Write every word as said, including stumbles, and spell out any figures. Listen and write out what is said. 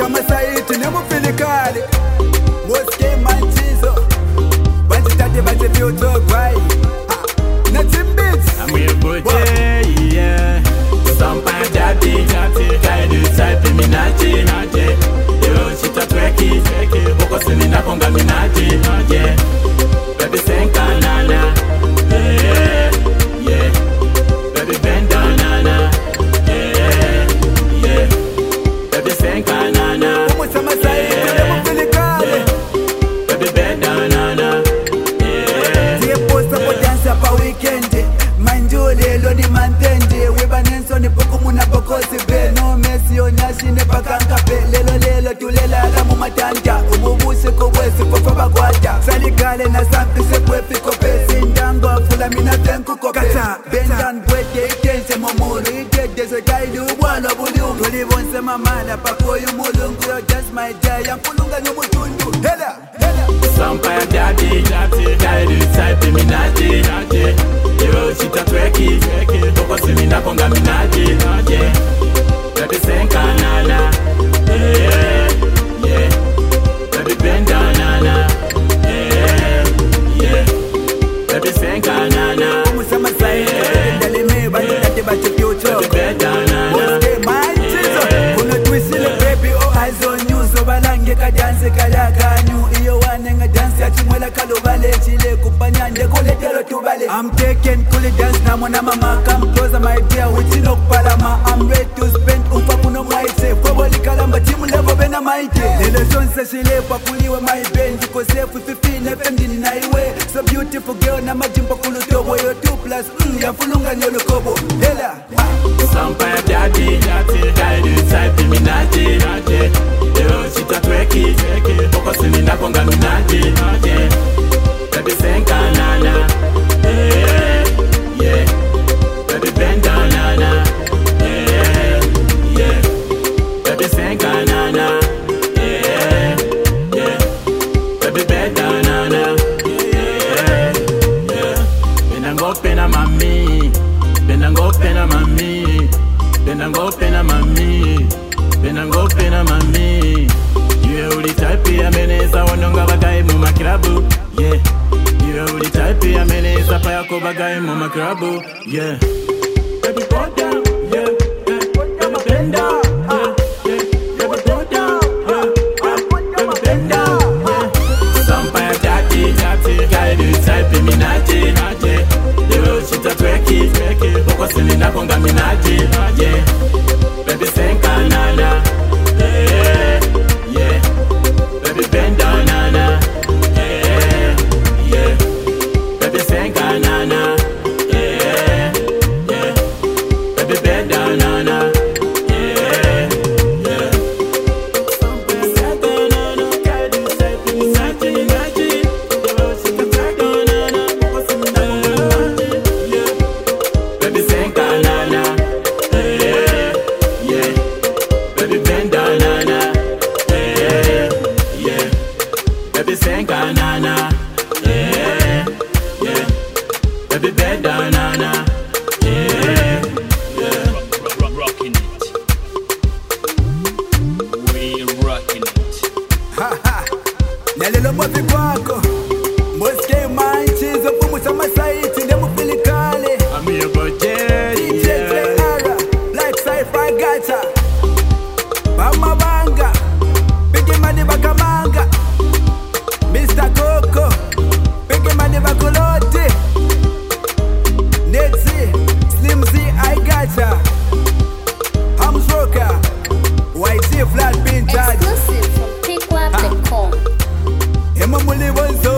sama saiti nemu filikali Moske manchizo Banji tate banji biuto gwai Nothing beats I'm your booty, yeah Sompa daddy, guy do type in minaji, yo, shita tweki, boko sini na konga minaji, yeah Baby senka nana, yeah, yeah Baby bend down nana, yeah, yeah Baby senka nana, yeah, yeah Baby bend down nana, yeah Tie posta po dance pa weekend Manjole lo di mantende Weba nenso ni poko muna poko sibe No mesi onyashi ne pakanka pe Lelo lelo tulela ramu matanja Umubuse ko wesi pofa bakwata Salikale na sampi se kwefi kope Sindango afula mina tenku kope Bendan bwete itense momuru Itete se kaidu wala bulungu Tulivonse mamala pakoyu mulungu Yo just my day Yampulunga nyumutundu Hela, hela Sampa ya daddy, guy do type in minaji, yo, shita tweki, boko sini na konga minaji, yeah Baby senka nana, yeah, yeah Baby bend down nana, yeah, yeah Baby senka nana, Umusama sayi, dali me, bati kati bati future baby bend down nana, Moske manchizo, kuno twisile baby, all eyes on you So balange ka dance kala kanyu, iyo wane nga dance ya chimwela kalubale Chile kupanyande kule telo tubale I'm taking kule dance na mwana mama Come closer my dear, witino kupalama I'm ready to spend umfa kuno mwaise Foboli kalamba timu levo bena maite Lelo shonse shile pa kuliwe my benji Kosefu fifine femdini na iwe So beautiful girl na majimpa kulutobo Yo two plus, mm, ya fulunga nyolo kobo Hela Sampa ya daddy, guy do type in minaji, yo, shita tweki, boko sini na konga minaji, yeah Baby senka nana, yeah, yeah Baby bend down nana, yeah, yeah Baby senka nana, yeah, yeah Baby bend down nana, yeah, yeah Benango pena mami, benango pena mami Benango pena mami, benango pena mami Yue uli type ya meneza wanonga bagai mu makrabu, yeah Yue uli type ya meneza pa yako bagai mu makrabu, yeah Baby go down, yeah, yeah Baby bend down, yeah, yeah Baby go down, yeah, yeah Baby bend down, yeah Sampa ya daddy, guy do type in minaji, yo, shita tweki, boko sini na konga minaji, yeah Baby senka nana, yeah, yeah Baby bend down nana, yeah, yeah Baby senka nana, yeah, yeah Baby bend down nana, yeah, yeah Baby senka nana, guy do type in minaji, yo, shita tweki nana, boko sini na konga minaji, yeah Baby senka nana, yeah, yeah Baby bend down nana, yeah, yeah Baby senka nana, yeah, yeah Baby bend down nana, yeah, yeah Rocking it. We rocking it. Ha ha Nalelo mwafi kwako Moske manchizo Umusama saiti nemu filikali I'm your budget, D J yeah Clara, Black Sci-Fi Gata Bama Banga Biggie Mani Bakamanga Mister Coco Biggie Mani Bakulote Netzi Slim Z I Gata Hams Rocker Y T Flat Bean Charge Exclusive from pick wap dot com. Ema muli bonzo